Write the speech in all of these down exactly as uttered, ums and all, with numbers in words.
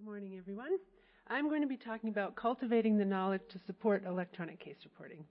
Good morning, everyone. I'm going to be talking about cultivating the knowledge to support electronic case reporting.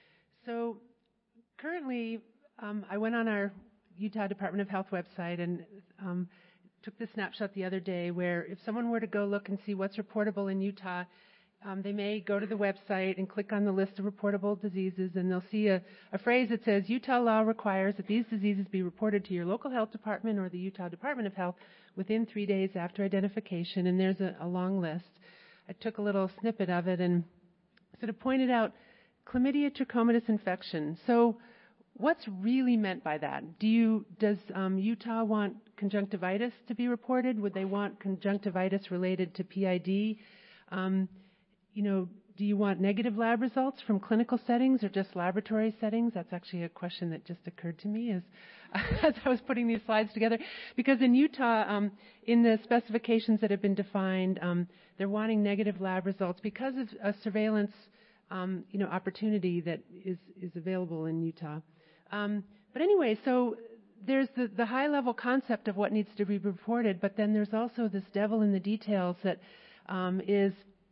So currently, um, I went on our Utah Department of Health website and um, took the snapshot the other day where if someone were to go look and see what's reportable in Utah, um, they may go to the website and click on the list of reportable diseases, and they'll see a, a phrase that says, Utah law requires that these diseases be reported to your local health department or the Utah Department of Health within three days after identification, and there's a, a long list. I took a little snippet of it and sort of pointed out chlamydia trachomatis infection. So what's really meant by that? Do you, does um, Utah want conjunctivitis to be reported? Would they want conjunctivitis related to P I D? Um, you know, do you want negative lab results from clinical settings or just laboratory settings? That's actually a question that just occurred to me as, as I was putting these slides together. Because in Utah, um, in the specifications that have been defined, um, they're wanting negative lab results because of a surveillance, um, you know, opportunity that is, is available in Utah. Um, but anyway, so there's the, the high-level concept of what needs to be reported, but then there's also this devil in the details that um, is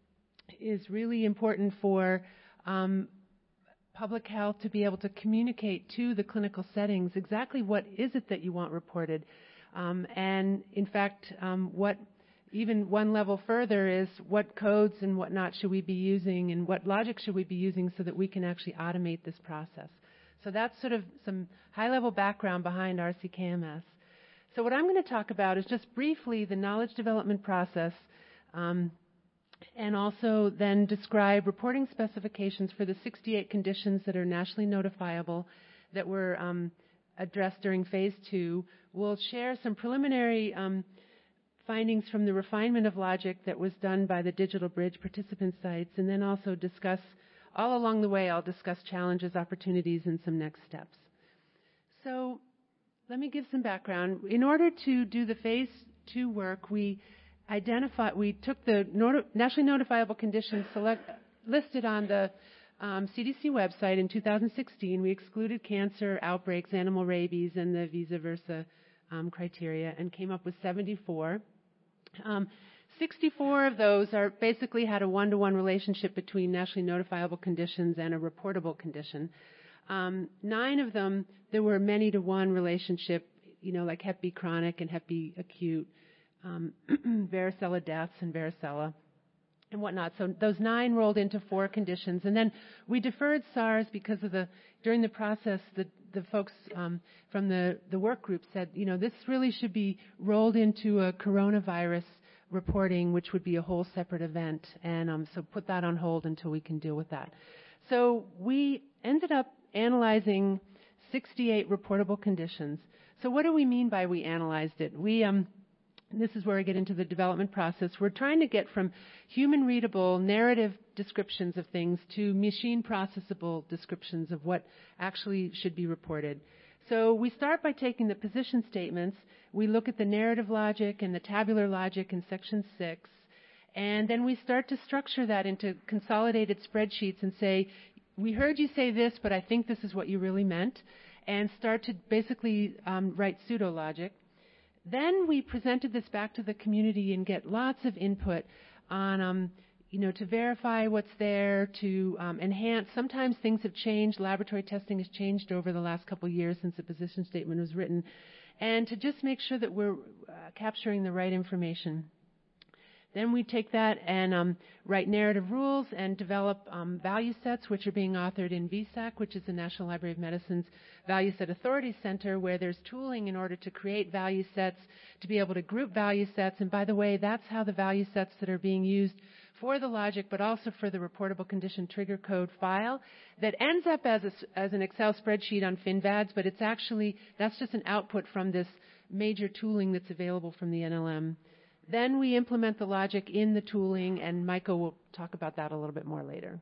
is really important for um, public health to be able to communicate to the clinical settings exactly what is it that you want reported. Um, and in fact, um, what even one level further is what codes and whatnot should we be using and what logic should we be using so that we can actually automate this process. So that's sort of some high-level background behind R C K M S. So what I'm going to talk about is just briefly the knowledge development process, um, and also then describe reporting specifications for the sixty-eight conditions that are nationally notifiable that were um, addressed during phase two. We'll share some preliminary um, findings from the refinement of logic that was done by the Digital Bridge participant sites, and then also discuss, all along the way, I'll discuss challenges, opportunities, and some next steps. So let me give some background. In order to do the phase two work, we Identify, we took the not- nationally notifiable conditions select, listed on the um, C D C website in two thousand sixteen. We excluded cancer, outbreaks, animal rabies, and the vice versa um, criteria, and came up with seventy-four. Um, sixty-four of those are basically had a one-to-one relationship between nationally notifiable conditions and a reportable condition. Um, nine of them, there were many-to-one relationship, you know, like Hep B chronic and Hep B acute. Um, varicella deaths and varicella and whatnot. So those nine rolled into four conditions. And then we deferred SARS because of the, during the process, the, the folks um, from the, the work group said, you know, this really should be rolled into a coronavirus reporting, which would be a whole separate event. And um, so put that on hold until we can deal with that. So we ended up analyzing sixty-eight reportable conditions. So what do we mean by we analyzed it? We... Um, This is where I get into the development process. We're trying to get from human-readable narrative descriptions of things to machine-processable descriptions of what actually should be reported. So we start by taking the position statements. We look at the narrative logic and the tabular logic in Section six, and then we start to structure that into consolidated spreadsheets and say, we heard you say this, but I think this is what you really meant, and start to basically um, write pseudo-logic. Then we presented this back to the community and get lots of input on, um, you know, to verify what's there, to um, enhance. Sometimes things have changed. Laboratory testing has changed over the last couple of years since the position statement was written. And to just make sure that we're uh, capturing the right information. Then we take that and um, write narrative rules and develop um, value sets, which are being authored in V SAC, which is the National Library of Medicine's Value Set Authority Center, where there's tooling in order to create value sets, to be able to group value sets. And by the way, that's how the value sets that are being used for the logic, but also for the reportable condition trigger code file that ends up as, a, as an Excel spreadsheet on FinVads, but it's actually, that's just an output from this major tooling that's available from the N L M. Then we implement the logic in the tooling, and Michael will talk about that a little bit more later.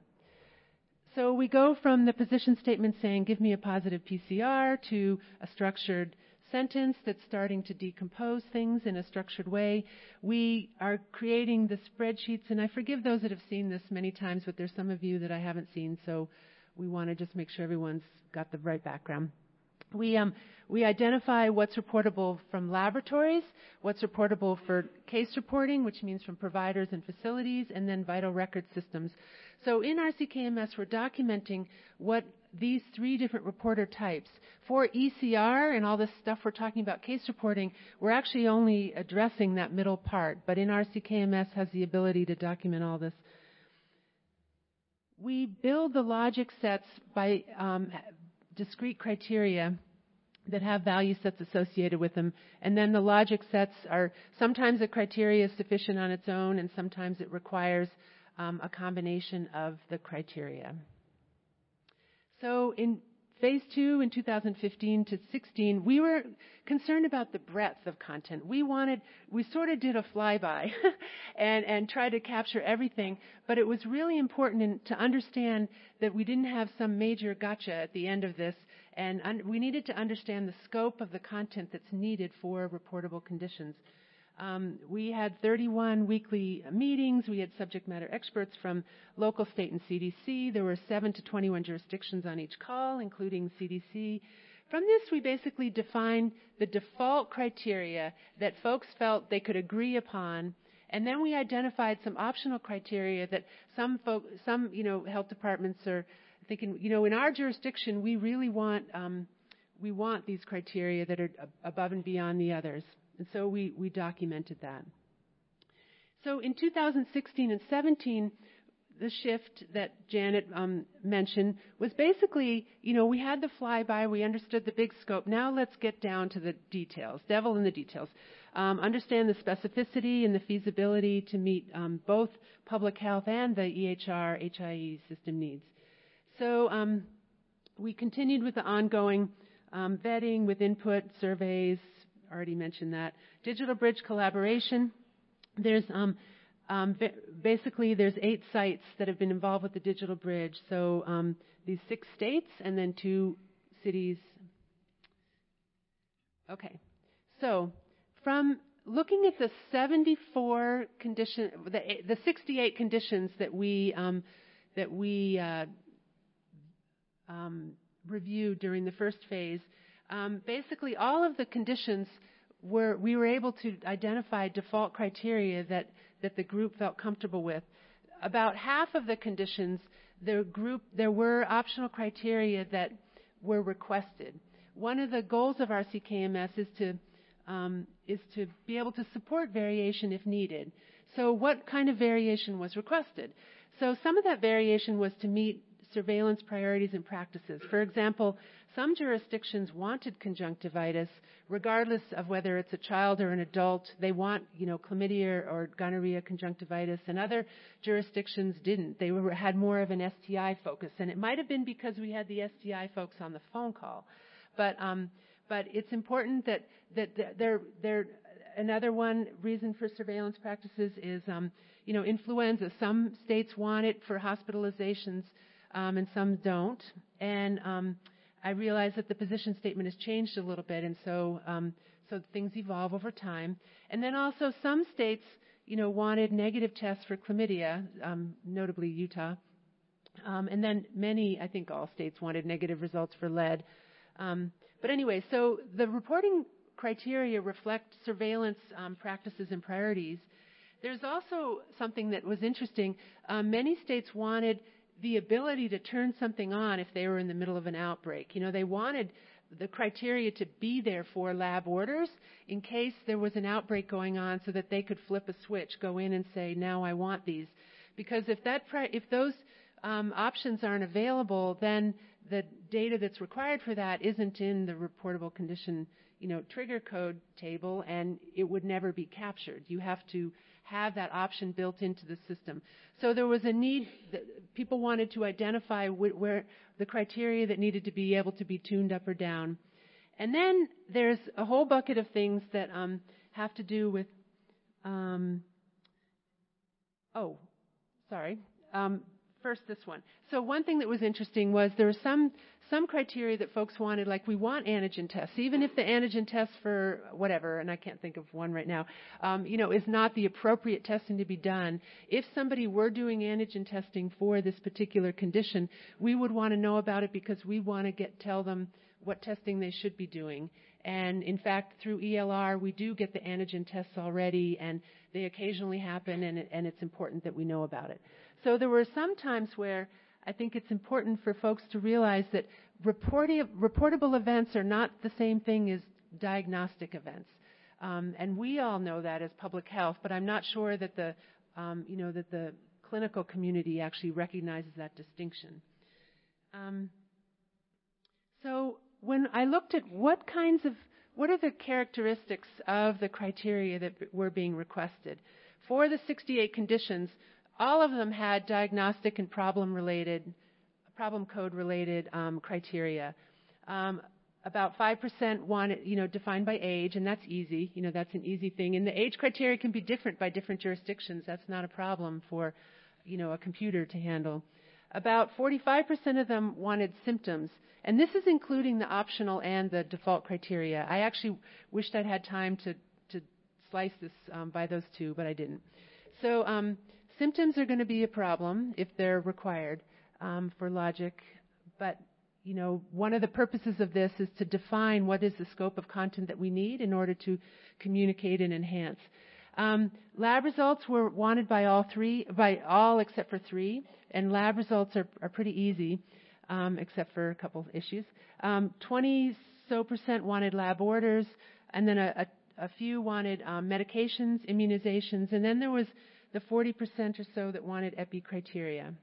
So we go from the position statement saying, give me a positive P C R, to a structured sentence that's starting to decompose things in a structured way. We are creating the spreadsheets, and I forgive those that have seen this many times, but there's some of you that I haven't seen, so we want to just make sure everyone's got the right background. We um, we identify what's reportable from laboratories, what's reportable for case reporting, which means from providers and facilities, and then vital record systems. So in R C K M S, we're documenting what these three different reporter types. For E C R and all this stuff we're talking about case reporting, we're actually only addressing that middle part, but in R C K M S has the ability to document all this. We build the logic sets by um, discrete criteria that have value sets associated with them. And then the logic sets are, sometimes a criteria is sufficient on its own, and sometimes it requires um, a combination of the criteria. So in phase two in two thousand fifteen to sixteen, we were concerned about the breadth of content. We wanted, we sort of did a flyby and, and tried to capture everything, but it was really important in, to understand that we didn't have some major gotcha at the end of this, and un- we needed to understand the scope of the content that's needed for reportable conditions. Um, we had thirty-one weekly meetings. We had subject matter experts from local, state, and C D C. There were seven to twenty-one jurisdictions on each call, including C D C. From this, we basically defined the default criteria that folks felt they could agree upon, and then we identified some optional criteria that some folk, some you know, health departments are thinking, you know, in our jurisdiction, we really want um, we want these criteria that are above and beyond the others. And so we, we documented that. So in two thousand sixteen and seventeen, the shift that Janet um, mentioned was basically, you know, we had the flyby, we understood the big scope. Now let's get down to the details, devil in the details. Um, understand the specificity and the feasibility to meet um, both public health and the E H R, H I E system needs. So um, we continued with the ongoing um, vetting with input, surveys, already mentioned that. Digital Bridge collaboration. There's um, um, basically there's eight sites that have been involved with the Digital Bridge. So um, these six states and then two cities. Okay. So from looking at the seventy-four condition, the, the sixty-eight conditions that we um, that we uh, um, reviewed during the first phase. Um, basically, all of the conditions were, we were able to identify default criteria that, that the group felt comfortable with. About half of the conditions, the group, there were optional criteria that were requested. One of the goals of R C K M S is to, um, is to be able to support variation if needed. So what kind of variation was requested? So some of that variation was to meet surveillance priorities and practices. For example, some jurisdictions wanted conjunctivitis, regardless of whether it's a child or an adult. They want, you know, chlamydia or gonorrhea conjunctivitis, and other jurisdictions didn't. They were, had more of an S T I focus, and it might have been because we had the S T I folks on the phone call. But um, but it's important that that there there another one reason for surveillance practices is um, you know, influenza. Some states want it for hospitalizations. Um, and some don't. And um, I realize that the position statement has changed a little bit, and so um, so things evolve over time. And then also some states, you know, wanted negative tests for chlamydia, um, notably Utah. Um, and then many, I think all states wanted negative results for lead. Um, but anyway, so the reporting criteria reflect surveillance um, practices and priorities. There's also something that was interesting. Um, many states wanted the ability to turn something on if they were in the middle of an outbreak. You know, they wanted the criteria to be there for lab orders in case there was an outbreak going on so that they could flip a switch, go in and say, now I want these. Because if that, if those um, options aren't available, then the data that's required for that isn't in the reportable condition, you know, trigger code table, and it would never be captured. You have to have that option built into the system. So there was a need that people wanted to identify wh- where the criteria that needed to be able to be tuned up or down. And then there's a whole bucket of things that um, have to do with, um, oh, sorry. Um, first this one. So one thing that was interesting was there were some some criteria that folks wanted, like we want antigen tests, even if the antigen test for whatever, and I can't think of one right now, um, you know, is not the appropriate testing to be done. If somebody were doing antigen testing for this particular condition, we would want to know about it because we want to get tell them what testing they should be doing. And in fact, through E L R, we do get the antigen tests already, and they occasionally happen, and, it, and it's important that we know about it. So there were some times where I think it's important for folks to realize that reporti- reportable events are not the same thing as diagnostic events. Um, and we all know that as public health, but I'm not sure that the, um, you know, that the clinical community actually recognizes that distinction. Um, so when I looked at what kinds of, what are the characteristics of the criteria that were being requested, for the sixty-eight conditions, all of them had diagnostic and problem-related, problem code-related um, criteria. Um, about five percent wanted, you know, defined by age, and that's easy. You know, that's an easy thing. And the age criteria can be different by different jurisdictions. That's not a problem for, you know, a computer to handle. About forty-five percent of them wanted symptoms, and this is including the optional and the default criteria. I actually wished I'd had time to, to slice this um, by those two, but I didn't. So um, symptoms are going to be a problem if they're required um, for logic, but you know, one of the purposes of this is to define what is the scope of content that we need in order to communicate and enhance. Um, lab results were wanted by all three, by all except for three, and lab results are, are pretty easy, um, except for a couple of issues. Um, twenty so percent wanted lab orders, and then a, a, a few wanted um, medications, immunizations, and then there was the forty percent or so that wanted epi criteria.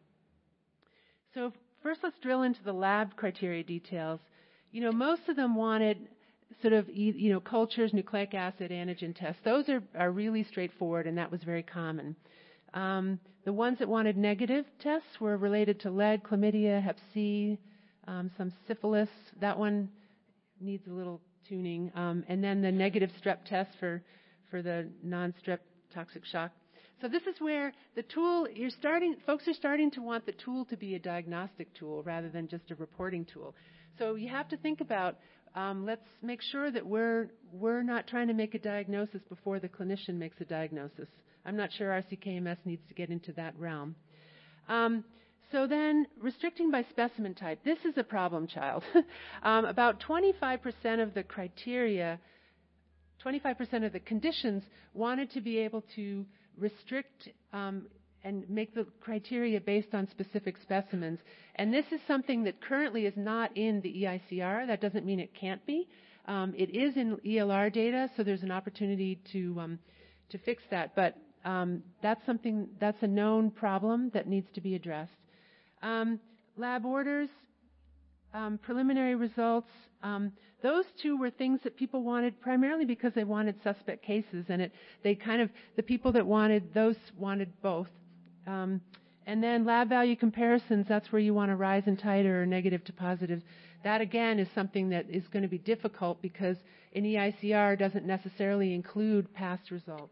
So first, let's drill into the lab criteria details. You know, most of them wanted sort of, you know, cultures, nucleic acid, antigen tests. Those are, are really straightforward, and that was very common. Um, the ones that wanted negative tests were related to lead, chlamydia, hep C, um, some syphilis. That one needs a little tuning. Um, and then the negative strep test for, for the non-strep toxic shock. So this is where the tool, you're starting, folks are starting to want the tool to be a diagnostic tool rather than just a reporting tool. So you have to think about, um, let's make sure that we're, we're not trying to make a diagnosis before the clinician makes a diagnosis. I'm not sure R C K M S needs to get into that realm. Um, so then, restricting by specimen type. This is a problem child. um, about twenty-five percent of the criteria, twenty-five percent of the conditions wanted to be able to restrict um, and make the criteria based on specific specimens. And this is something that currently is not in the E I C R. That doesn't mean it can't be. Um, it is in E L R data, so there's an opportunity to um, to fix that. But um, that's something, that's a known problem that needs to be addressed. Um, lab orders, um, preliminary results, um, those two were things that people wanted primarily because they wanted suspect cases, and it, they kind of, the people that wanted those wanted both. Um, and then lab value comparisons, that's where you want to rise and titer or negative to positive. That again is something that is going to be difficult because an E I C R doesn't necessarily include past results.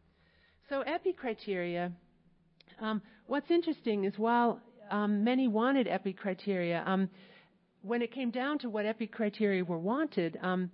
So epi criteria, um, what's interesting is while um, many wanted epi criteria, um, when it came down to what epi criteria were wanted, um,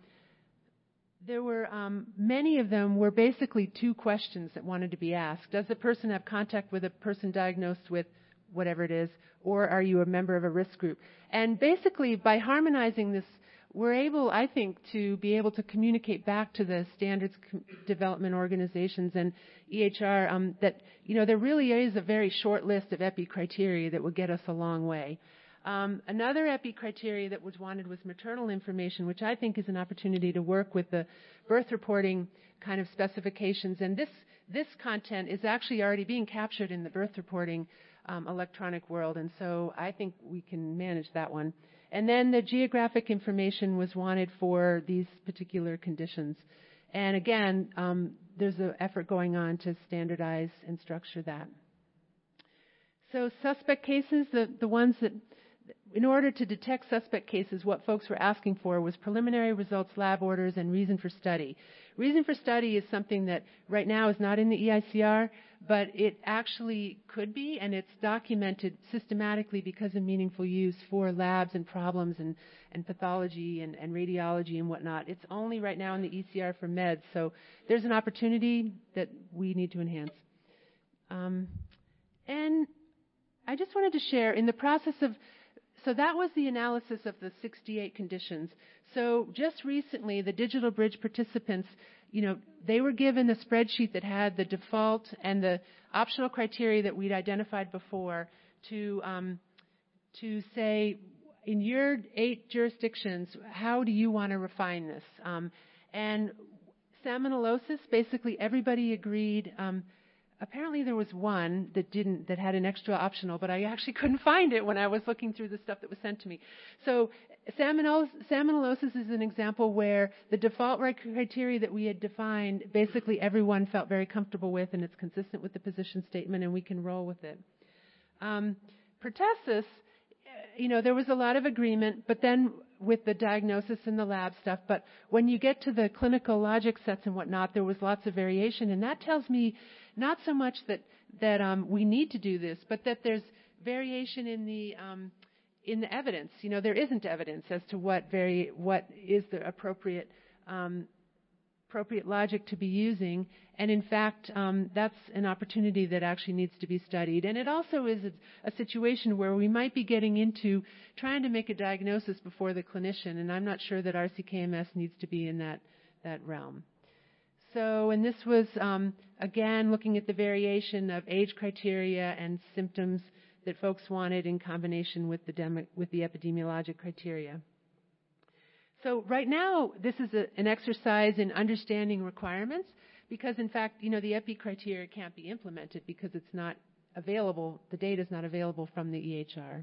there were um, many of them were basically two questions that wanted to be asked. Does the person have contact with a person diagnosed with whatever it is, or are you a member of a risk group? And basically, by harmonizing this, we're able, I think, to be able to communicate back to the standards com- development organizations and E H R um, that, you know, there really is a very short list of epi criteria that would get us a long way. Um, another epi criteria that was wanted was maternal information, which I think is an opportunity to work with the birth reporting kind of specifications. And this, this content is actually already being captured in the birth reporting um, electronic world, and so I think we can manage that one. And then the geographic information was wanted for these particular conditions. And again, um, there's an effort going on to standardize and structure that. So suspect cases, the, the ones that, in order to detect suspect cases, what folks were asking for was preliminary results, lab orders, and reason for study. Reason for study is something that right now is not in the E I C R, but it actually could be, and it's documented systematically because of meaningful use for labs and problems and, and pathology and, and radiology and whatnot. It's only right now in the E C R for meds, so there's an opportunity that we need to enhance. Um, and I just wanted to share, in the process of, so that was the analysis of the sixty-eight conditions. So just recently, the Digital Bridge participants, you know, they were given a spreadsheet that had the default and the optional criteria that we'd identified before to um, to say, in your eight jurisdictions, how do you want to refine this? Um, and salmonellosis, basically everybody agreed. Um, apparently there was one that didn't, that had an extra optional, but I actually couldn't find it when I was looking through the stuff that was sent to me. So salmonellosis, salmonellosis is an example where the default criteria that we had defined, basically everyone felt very comfortable with, and it's consistent with the position statement, and we can roll with it. Um, pertussis, you know, there was a lot of agreement, but then with the diagnosis and the lab stuff, but when you get to the clinical logic sets and whatnot, there was lots of variation, and that tells me not so much that, that um, we need to do this, but that there's variation in the um, in the evidence. You know, there isn't evidence as to what vari- what is the appropriate um, appropriate logic to be using, and in fact, um, that's an opportunity that actually needs to be studied. And it also is a, a situation where we might be getting into trying to make a diagnosis before the clinician, and I'm not sure that R C K M S needs to be in that, that realm. So, and this was, um, again, looking at the variation of age criteria and symptoms that folks wanted in combination with the, demo, with the epidemiologic criteria. So right now, this is a, an exercise in understanding requirements because, in fact, you know, the epi criteria can't be implemented because it's not available, the data is not available from the E H R.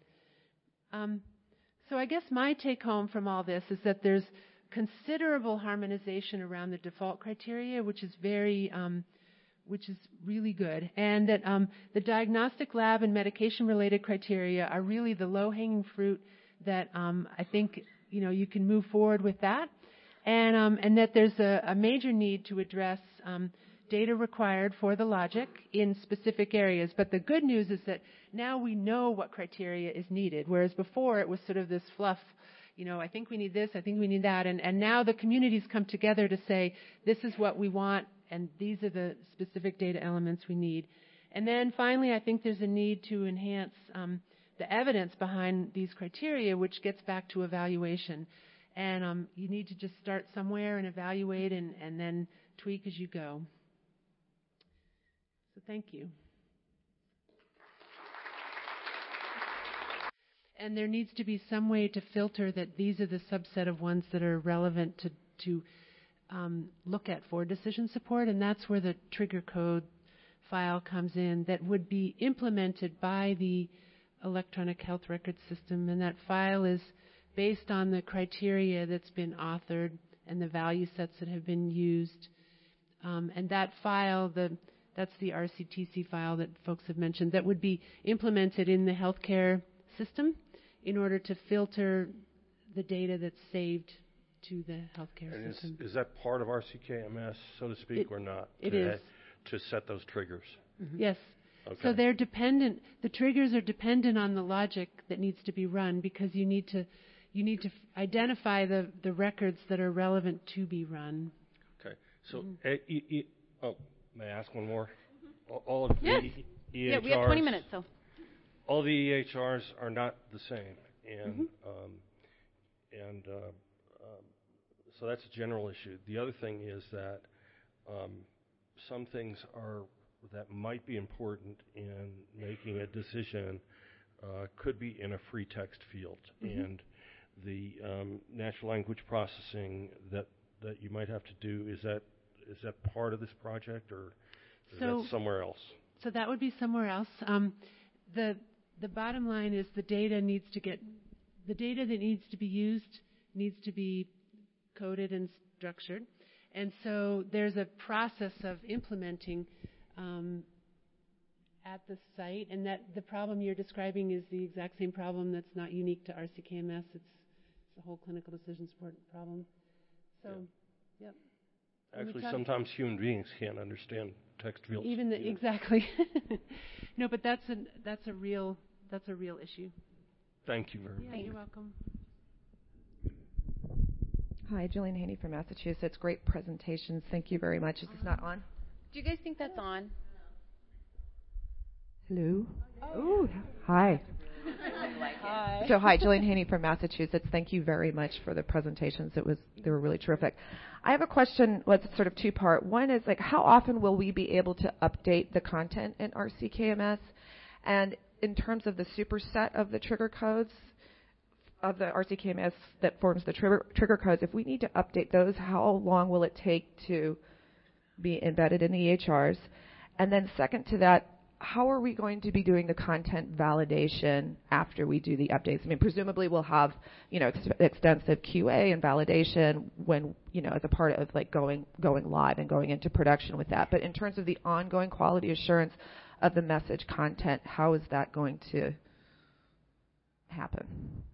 Um, so I guess my take home from all this is that there's considerable harmonization around the default criteria, which is very, um, which is really good, and that um, the diagnostic lab and medication-related criteria are really the low-hanging fruit that um, I think, you know, you can move forward with that, and um, and that there's a, a major need to address um, data required for the logic in specific areas. But the good news is that now we know what criteria is needed, whereas before it was sort of this fluff. You know, I think we need this, I think we need that, and, and now the communities come together to say, this is what we want, and these are the specific data elements we need. And then finally, I think there's a need to enhance um, the evidence behind these criteria, which gets back to evaluation. And um, you need to just start somewhere and evaluate and, and then tweak as you go. So thank you. And there needs to be some way to filter that these are the subset of ones that are relevant to, to um, look at for decision support, and that's where the trigger code file comes in that would be implemented by the electronic health record system, and that file is based on the criteria that's been authored and the value sets that have been used. Um, and that file, the, that's the R C T C file that folks have mentioned, that would be implemented in the healthcare system in order to filter the data that's saved to the healthcare and system. Is, is that part of R C K M S, so to speak, it, or not? It to, is. To set those triggers? Mm-hmm. Yes. Okay. So they're dependent, the triggers are dependent on the logic that needs to be run because you need to you need to f- identify the, the records that are relevant to be run. Okay. So, mm-hmm. e- e- e- oh, may I ask one more? Mm-hmm. All of the yes. E H Rs, yeah, we have twenty minutes, so. All the E H Rs are not the same, and mm-hmm. um, and uh, um, so that's a general issue. The other thing is that um, some things are that might be important in making a decision uh, could be in a free text field, mm-hmm. and the um, natural language processing that that you might have to do, is that is that part of this project, or is so, that somewhere else? So that would be somewhere else. Um, the the bottom line is the data needs to get the data that needs to be used needs to be coded and structured, and so there's a process of implementing um, at the site, and that the problem you're describing is the exact same problem that's not unique to R C K M S. It's the whole clinical decision support problem. So, yeah. yep. Actually, sometimes human beings can't understand text fields. Even the, exactly. No, but that's a that's a real that's a real issue. Thank you very yeah, much. You're welcome. Hi, Jillian Haney from Massachusetts. Great presentations. Thank you very much. Is this not on? Do you guys think that's on? Hello. Oh, hi. Hi. So hi, Jillian Haney from Massachusetts. Thank you very much for the presentations. It was they were really terrific. I have a question. Well, it's sort of two part. One is like, how often will we be able to update the content in R C K M S? And in terms of the superset of the trigger codes of the R C K M S that forms the trigger trigger codes, if we need to update those, how long will it take to be embedded in the E H Rs? And then second to that, how are we going to be doing the content validation after we do the updates? I mean, presumably we'll have, you know, ex- extensive Q A and validation when, you know, as a part of like going going live and going into production with that. But in terms of the ongoing quality assurance of the message content, how is that going to happen?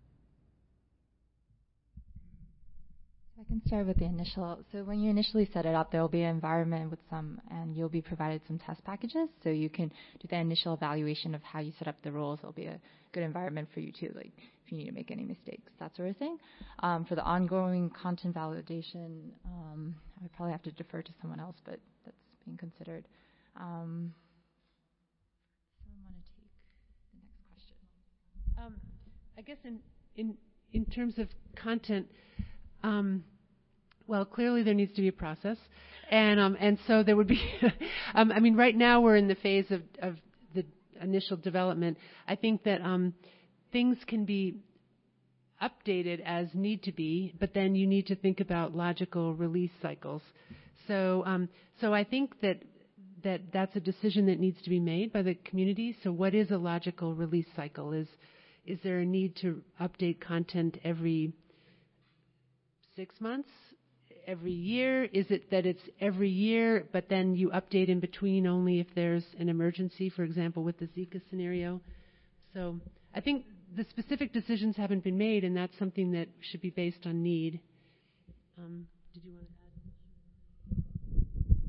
I can start with the initial. So when you initially set it up, there will be an environment with some, and you'll be provided some test packages, so you can do the initial evaluation of how you set up the roles. It'll be a good environment for you too, like if you need to make any mistakes, that sort of thing. Um, for the ongoing content validation, um, I would probably have to defer to someone else, but that's being considered. Um, someone want to take the next question? Um, I guess in in in terms of content. Um, well, clearly there needs to be a process, and um, and so there would be. um, I mean, right now we're in the phase of, of the initial development. I think that um, things can be updated as need to be, but then you need to think about logical release cycles. So, um, so I think that that that's a decision that needs to be made by the community. So, what is a logical release cycle? Is is there a need to update content every six months, every year? Is it that it's every year, but then you update in between only if there's an emergency, for example, with the Zika scenario? So I think the specific decisions haven't been made, and that's something that should be based on need. Um, did you want to add?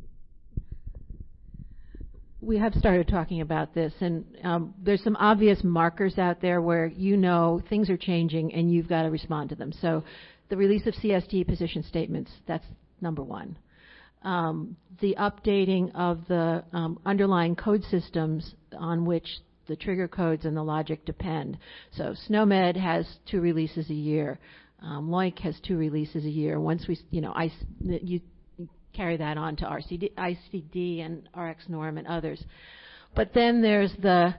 We have started talking about this, and um, there's some obvious markers out there where you know things are changing and you've got to respond to them. So the release of C S T position statements, that's number one. Um, the updating of the um, underlying code systems on which the trigger codes and the logic depend. So SNOMED has two releases a year. Um, LOINC has two releases a year. Once we, you know, I, you carry that on to R C D, I C D and R X Norm and others. But then there's the,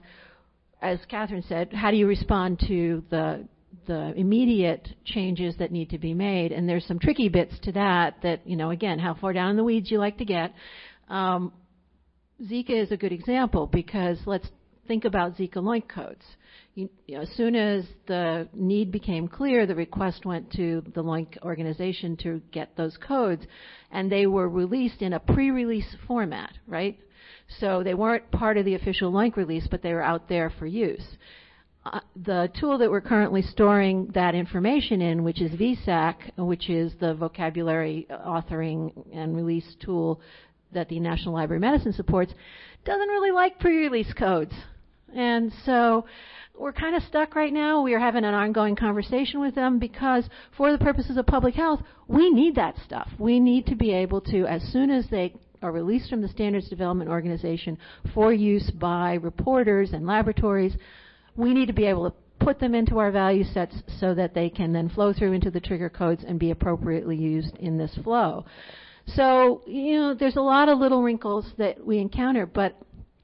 as Catherine said, how do you respond to the the immediate changes that need to be made? And there's some tricky bits to that that, you know, again, how far down in the weeds you like to get. Um, Zika is a good example because let's think about Zika LOINC codes. You, you know, as soon as the need became clear, the request went to the LOINC organization to get those codes, and they were released in a pre-release format, right? So they weren't part of the official LOINC release, but they were out there for use. Uh, the tool that we're currently storing that information in, which is V SAC, which is the vocabulary authoring and release tool that the National Library of Medicine supports, doesn't really like pre-release codes. And so we're kind of stuck right now. We are having an ongoing conversation with them because for the purposes of public health, we need that stuff. We need to be able to, as soon as they are released from the Standards Development Organization for use by reporters and laboratories, we need to be able to put them into our value sets so that they can then flow through into the trigger codes and be appropriately used in this flow. So, you know, there's a lot of little wrinkles that we encounter, but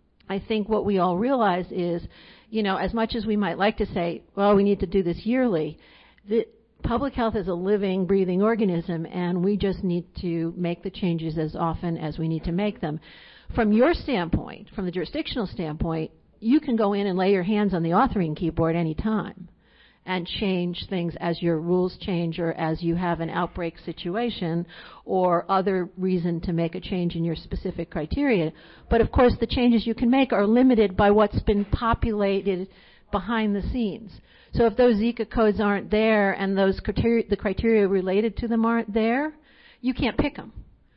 I think what we all realize is, you know, as much as we might like to say, well, we need to do this yearly, the public health is a living, breathing organism, and we just need to make the changes as often as we need to make them. From your standpoint, from the jurisdictional standpoint, you can go in and lay your hands on the authoring keyboard any time and change things as your rules change or as you have an outbreak situation or other reason to make a change in your specific criteria. But of course, the changes you can make are limited by what's been populated behind the scenes. So if those Zika codes aren't there and those criteria, the criteria related to them aren't there, you can't pick them.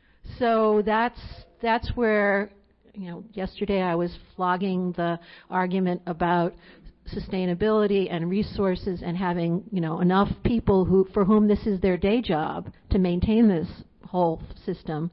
So that's that's where, you know, yesterday I was flogging the argument about sustainability and resources and having, you know, enough people who for whom this is their day job to maintain this whole system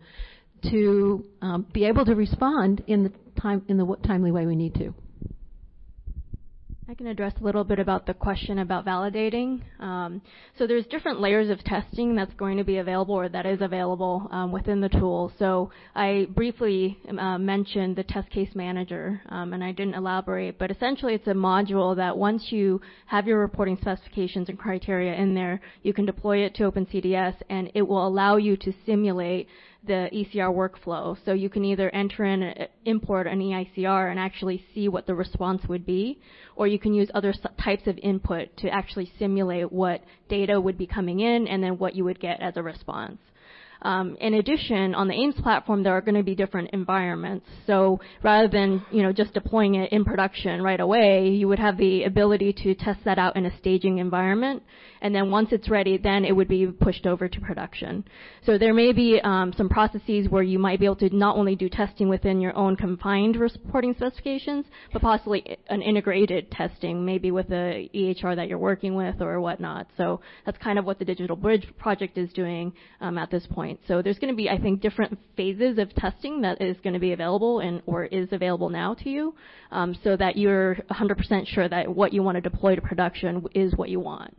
to um, be able to respond in the time in the w- timely way we need to. I can address a little bit about the question about validating. Um, so there's different layers of testing that's going to be available or that is available um, within the tool. So I briefly uh, mentioned the test case manager, um, and I didn't elaborate, but essentially it's a module that once you have your reporting specifications and criteria in there, you can deploy it to OpenCDS, and it will allow you to simulate the E C R workflow. So you can either enter in, a, import an E I C R and actually see what the response would be, or you can use other types of input to actually simulate what data would be coming in and then what you would get as a response. Um, in addition, on the A I M S platform, there are going to be different environments. So rather than, you know, just deploying it in production right away, you would have the ability to test that out in a staging environment. And then once it's ready, then it would be pushed over to production. So there may be um, some processes where you might be able to not only do testing within your own confined reporting specifications, but possibly an integrated testing, maybe with the E H R that you're working with or whatnot. So that's kind of what the Digital Bridge project is doing um, at this point. So there's going to be, I think, different phases of testing that is going to be available and or is available now to you, um, so that you're one hundred percent sure that what you want to deploy to production is what you want.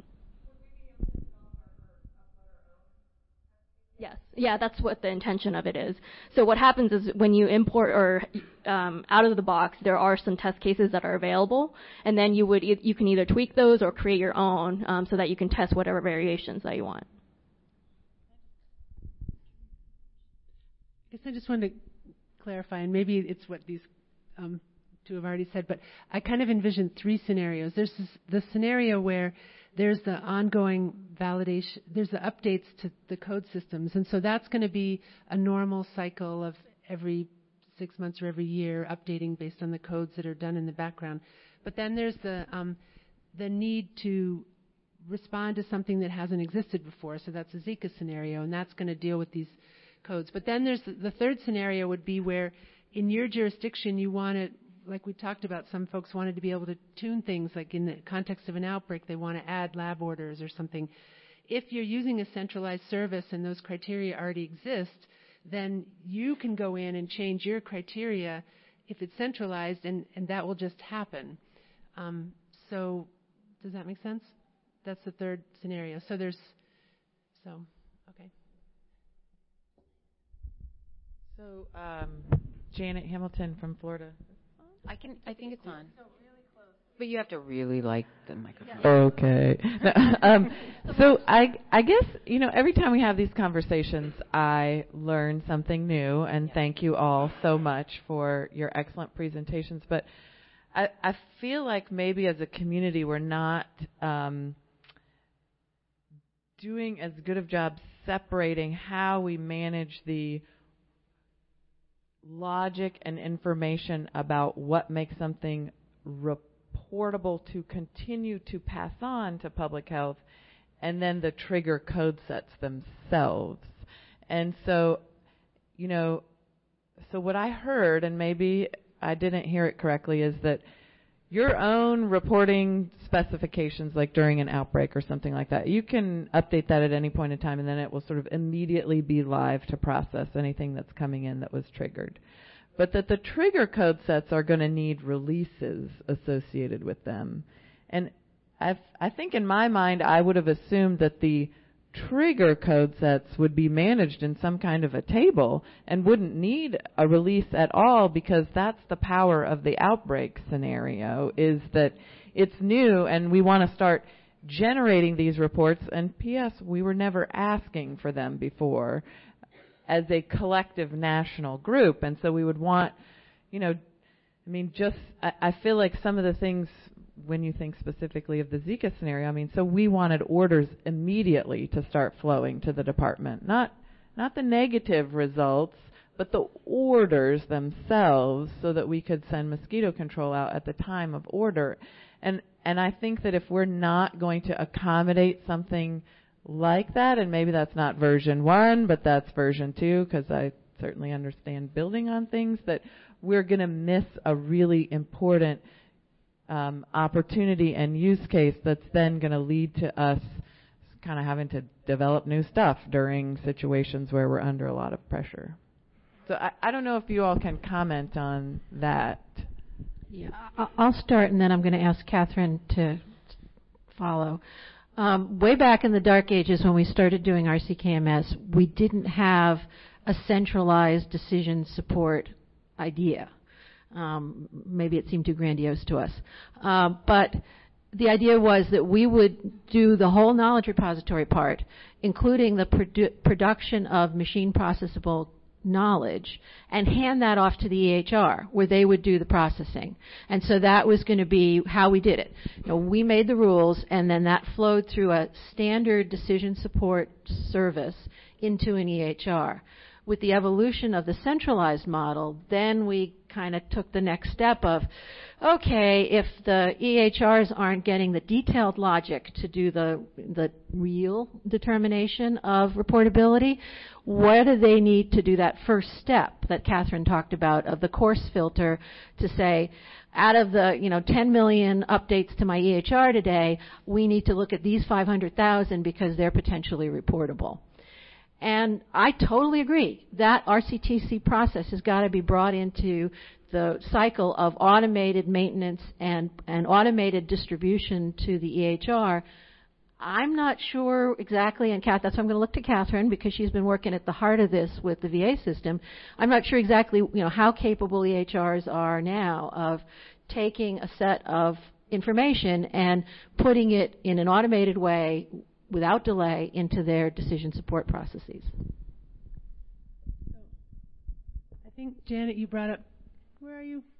Yes. Yeah, that's what the intention of it is. So what happens is when you import or um, out of the box, there are some test cases that are available, and then you would e- you can either tweak those or create your own um, so that you can test whatever variations that you want. I guess I just wanted to clarify, and maybe it's what these um, two have already said, but I kind of envision three scenarios. There's this, the scenario where there's the ongoing validation, there's the updates to the code systems, and so that's going to be a normal cycle of every six months or every year updating based on the codes that are done in the background. But then there's the um, the need to respond to something that hasn't existed before, so that's a Zika scenario, and that's going to deal with these codes. But then there's the, the third scenario would be where in your jurisdiction you want to, like we talked about, some folks wanted to be able to tune things, like in the context of an outbreak, they want to add lab orders or something. If you're using a centralized service and those criteria already exist, then you can go in and change your criteria if it's centralized, and, and that will just happen. Um, so does that make sense? That's the third scenario. So there's, so, okay. So, um, Janet Hamilton from Florida. I can. I think it's on. But you have to really like the microphone. Okay. um, so I, I guess, you know, every time we have these conversations, I learn something new, and thank you all so much for your excellent presentations. But I, I feel like maybe as a community we're not um, doing as good of job separating how we manage the logic and information about what makes something reportable to continue to pass on to public health, and then the trigger code sets themselves. And so, you know, so what I heard, and maybe I didn't hear it correctly, is that your own reporting specifications, like during an outbreak or something like that, you can update that at any point in time, and then it will sort of immediately be live to process anything that's coming in that was triggered. But that the trigger code sets are going to need releases associated with them. And I've, I think in my mind I would have assumed that the trigger code sets would be managed in some kind of a table and wouldn't need a release at all, because that's the power of the outbreak scenario, is that it's new and we want to start generating these reports, and P S we were never asking for them before as a collective national group. And so we would want, you know, I mean, just I, I feel like some of the things, when you think specifically of the Zika scenario, I mean, so we wanted orders immediately to start flowing to the department, not not the negative results, but the orders themselves, so that we could send mosquito control out at the time of order. And and I think that if we're not going to accommodate something like that, and maybe that's not version one, but that's version two, because I certainly understand building on things, that we're going to miss a really important Um, opportunity and use case that's then going to lead to us kind of having to develop new stuff during situations where we're under a lot of pressure. So I, I don't know if you all can comment on that. Yeah, I- I'll start, and then I'm going to ask Catherine to follow. Um, way back in the dark ages when we started doing R C K M S, we didn't have a centralized decision support idea. Um, maybe it seemed too grandiose to us. Uh, but the idea was that we would do the whole knowledge repository part, including the produ- production of machine processable knowledge, and hand that off to the E H R, where they would do the processing. And so that was going to be how we did it. You know, we made the rules, and then that flowed through a standard decision support service into an E H R. With the evolution of the centralized model, then we kind of took the next step of, okay, if the E H Rs aren't getting the detailed logic to do the the real determination of reportability, what do they need to do that first step that Catherine talked about of the course filter to say, out of the, you know, ten million updates to my E H R today, we need to look at these five hundred thousand because they're potentially reportable. And I totally agree. That R C T C process has got to be brought into the cycle of automated maintenance and, and automated distribution to the E H R. I'm not sure exactly, and Kath, that's why I'm going to look to Catherine because she's been working at the heart of this with the V A system. I'm not sure exactly, you know, how capable E H Rs are now of taking a set of information and putting it in an automated way without delay into their decision support processes. I think, Janet, you brought up, where are you?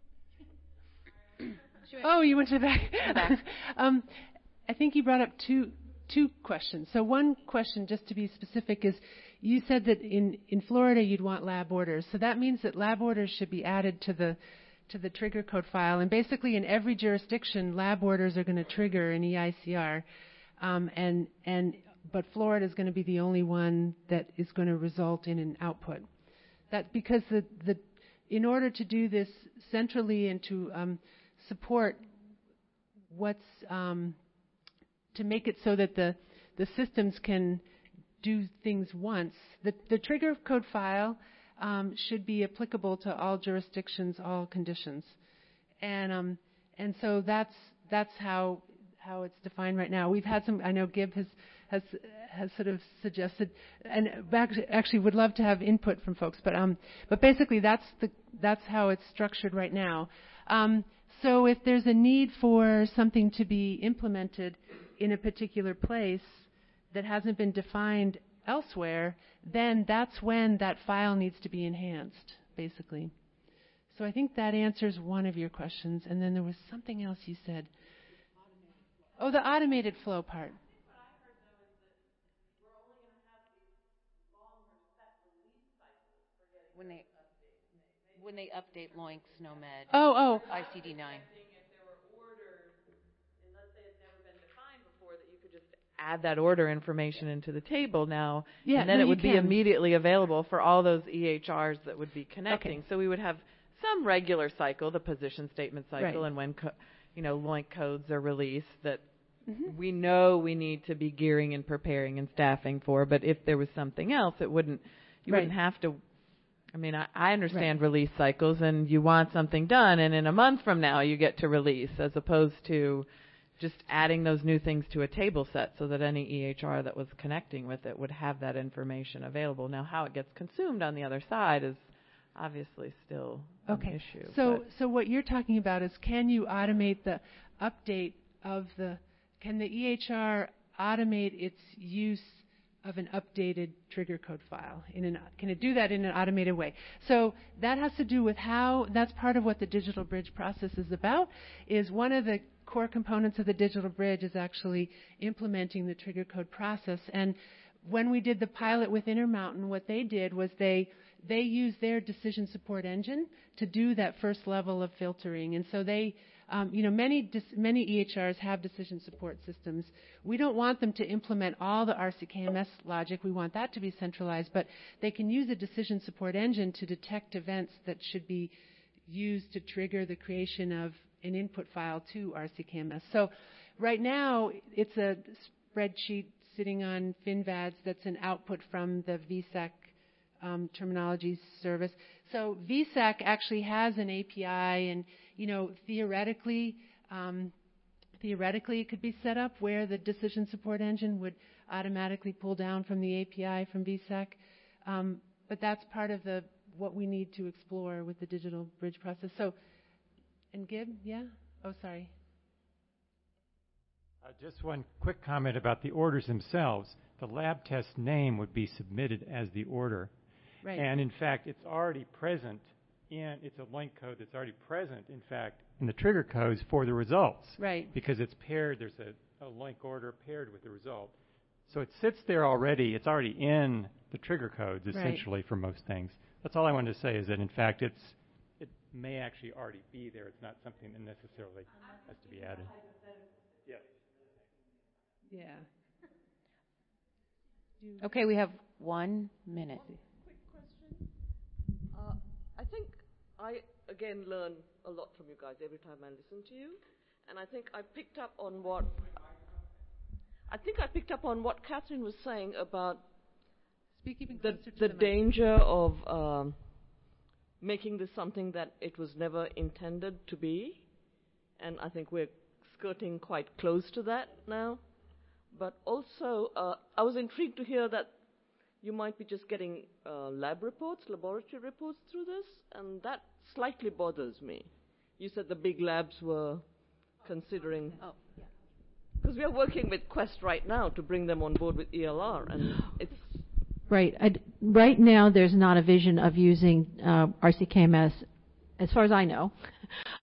Oh, you went to the back. The back. um, I think you brought up two two questions. So one question, just to be specific, is you said that in, in Florida you'd want lab orders. So that means that lab orders should be added to the to the trigger code file. And basically in every jurisdiction, lab orders are going to trigger an E I C R. Um, and and but Florida is going to be the only one that is going to result in an output. That's because the the in order to do this centrally and to um, support what's um, to make it so that the the systems can do things once, the the trigger code file um, should be applicable to all jurisdictions, all conditions, and um, and so that's that's how. how it's defined right now. We've had some, I know Gib has has has sort of suggested, and back, actually would love to have input from folks, but um, but basically that's the that's how it's structured right now. Um, so if there's a need for something to be implemented in a particular place that hasn't been defined elsewhere, then that's when that file needs to be enhanced, basically. So I think that answers one of your questions, and then there was something else you said. Oh, the automated flow part. I think what I heard, though, is that we're only going to have these longer set release cycles for getting when they update, when they update Loinc, SNOMED, oh, oh. I C D nine. If there were orders, and let's say it's never been defined before, that you could just add that order information into the table now, yeah, and then no, it would be can. immediately available for all those E H Rs that would be connecting. Okay. So we would have some regular cycle, the position statement cycle, right. and when co- you know Loinc codes are released that mm-hmm. we know we need to be gearing and preparing and staffing for. But if there was something else, it wouldn't. You right. wouldn't have to. I mean, I, I understand right. release cycles, and you want something done, and in a month from now you get to release, as opposed to just adding those new things to a table set so that any E H R that was connecting with it would have that information available. Now, how it gets consumed on the other side is obviously still okay. an issue. So, so what you're talking about is, can you automate the update of the? Can the E H R automate its use of an updated trigger code file? In an, can it do that in an automated way? So that has to do with how. That's part of what the Digital Bridge process is about. Is one of the core components of the Digital Bridge is actually implementing the trigger code process. And when we did the pilot with Intermountain, what they did was they they used their decision support engine to do that first level of filtering. And so they, um, you know, many dis- many E H Rs have decision support systems. We don't want them to implement all the R C K M S logic. We want that to be centralized. But they can use a decision support engine to detect events that should be used to trigger the creation of an input file to R C K M S. So right now, it's a spreadsheet sitting on FinVads that's an output from the V SAC um, terminology service. So V SAC actually has an A P I, and, you know, theoretically, um, theoretically it could be set up where the decision support engine would automatically pull down from the A P I from V S E C. Um, but that's part of the what we need to explore with the digital bridge process. So, and Gib, yeah? Oh, sorry. Uh, just one quick comment about the orders themselves. The lab test name would be submitted as the order. Right. And in fact, it's already present in, it's a link code that's already present, in fact, in the trigger codes for the results. Right. Because it's paired, there's a, a link order paired with the result. So it sits there already, it's already in the trigger codes, essentially, right, for most things. That's all I wanted to say, is that in fact it's, it may actually already be there. It's not something that necessarily has to be added. Yeah. Yeah. Okay, we have one minute. Quick question. Uh, I think I, again, learn a lot from you guys every time I listen to you. And I think I picked up on what... I think I picked up on what Catherine was saying about Speak even the, closer to the, the danger of um, making this something that it was never intended to be. And I think we're skirting quite close to that now. But also, uh, I was intrigued to hear that you might be just getting uh, lab reports, laboratory reports through this, and that slightly bothers me. You said the big labs were considering... Oh, yeah. Because we are working with Quest right now to bring them on board with E L R, and it's... Right. I'd, right now, there's not a vision of using uh, R C K M S, as far as I know,